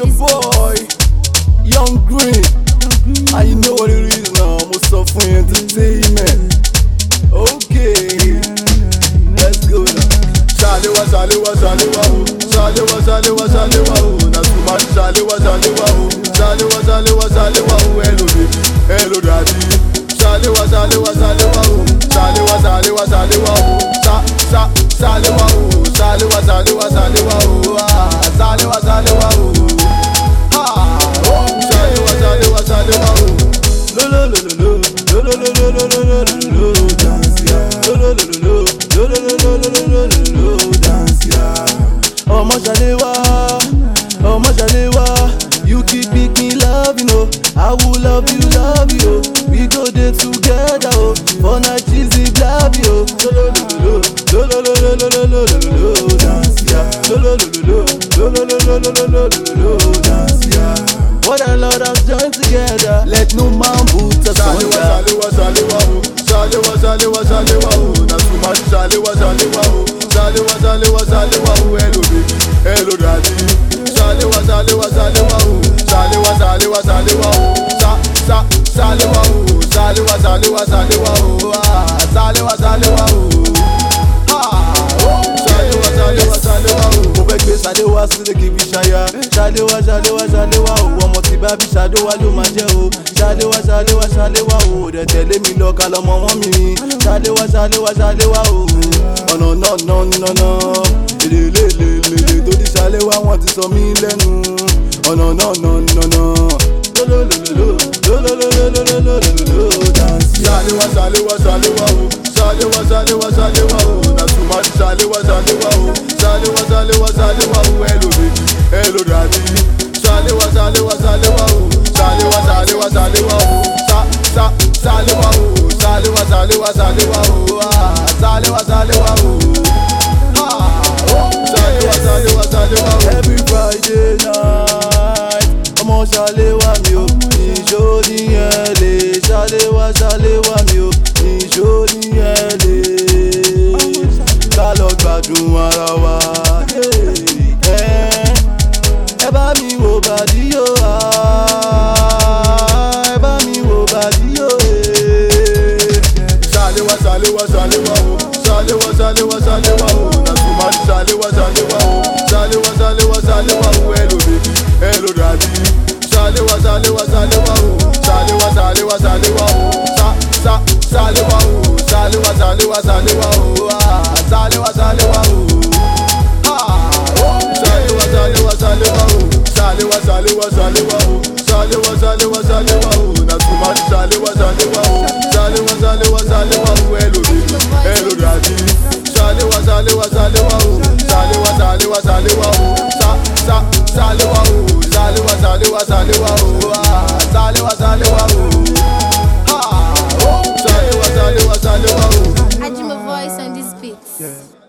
your boy, Young Green. And you know what it is now, most of entertainment. Okay, let's go now. Shalewa, shalewa, shalewa, oh. Shalewa, shalewa, shalewa, oh. Not too much shalewa, shalewa, oh. Shalewa, shalewa, shalewa, oh. Hello baby, hello daddy. Shalewa, shalewa, shalewa, oh. Shalewa, shalewa, shalewa, oh. Shalewa, oh. Shalewa, shalewa, shalewa, oh. Shalewa, shalewa, oh. Shalewa, shalewa, shalewa, oh. Lo lo lo lo lo lo lo lo lo lo lo lo dance ya. Lo lo lo lo lo lo lo lo lo lo lo dance ya. Ọmọ Shalewa, ọmọ Shalewa, you keep making love, you know. I will love you, we go there together, oh. For night is the blab, yo. Lo lo lo lo lo lo lo lo lo lo lo dance ya. Lo lo lo lo lo lo lo lo lo lo lo dance ya. What a lot of joined together, let no man put us under. Shalewa, shalewa, oh. Shalewa, shalewa, shalewa, oh. Not too much shalewa, shalewa, oh. Shalewa, shalewa, shalewa, oh. Hello baby, hello daddy. Shalewa, shalewa, shalewa, oh. Shalewa, shalewa, shalewa, oh. Shalewa, oh. Shalewa, shalewa, shalewa, oh. Shalewa, shalewa, oh. Shalewa, shalewa, shalewa, oh. Mo fẹ́ gbé Shalewa sílé kí fi ṣaya. Shalewa, shalewa, shalewa, oh. Ọmọ tí bá bí Shalewa ló máa jẹ́ o. Shalewa, shalewa, shalewa, oh. Dẹ̀ tẹ̀lé mi lọ ká lọ́mọ wọn mi ni. Shalewa, shalewa, shalewa, oh. Ọ̀nà náà èlé tó di Shalewa wọ́n ti sọ mí lẹ́nu. Ọ̀nà náà. Shalewa, shalewa, shalewa, oh. Shalewa, shalewa, shalewa, oh. Not too much Shalewa, shalewa, oh. Shalewa, shalewa, shalewa, oh. Hello baby, hello daddy. Shalewa, shalewa, shalewa, oh. Shalewa, shalewa, shalewa, oh. Shalewa, oh. Shalewa, shalewa, shalewa, oh. Shalewa, shalewa, oh. Shalewa, shalewa, shalewa, oh. Every Friday night, ọmọ Shalewa mi o, ìjó ní ẹ̀lẹ́. Shalewa, Shalewa mi o, ìjó ní ẹ̀lẹ́. Ká lọ gbádùn ara wa. Ẹ bá mi wo bàdí o, ẹ bá mi wo bàdí o. Shalewa, shalewa, shalewa, oh. Shalewa, shalewa, shalewa, oh. Not too much Shalewa, shalewa, oh. Shalewa, shalewa, shalewa, oh. Hello baby, hello daddy. Shalewa, shalewa, shalewa, oh. Shalewa, shalewa, shalewa, oh. Shalewa, oh. Shalewa, shalewa, shalewa, oh. Shalewa, shalewa, oh. Shalewa, shalewa, shalewa, oh. Shalewa, shalewa, shalewa, oh. Shalewa, shalewa, shalewa, oh. Not too much Shalewa, shalewa, oh. Shalewa, shalewa, shalewa, oh. Hello baby, hello daddy. Shalewa, shalewa, shalewa, oh. Shalewa, shalewa, shalewa, oh. Shalewa, oh. Shalewa, shalewa, shalewa, oh. Shalewa, shalewa, oh. Shalewa, shalewa, shalewa, oh. I dream a voice on this beat. Yeah.